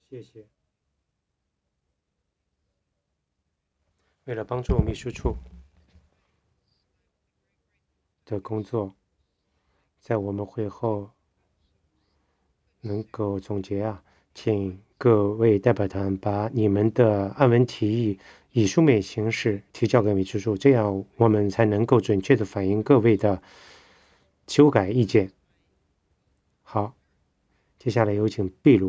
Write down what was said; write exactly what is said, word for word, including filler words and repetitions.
谢谢。为了帮助秘书处的工作，在我们会后能够总结啊，请各位代表团把你们的案文提议以书面形式提交给秘书处，这样我们才能够准确地反映各位的修改意见。好，接下来有请秘鲁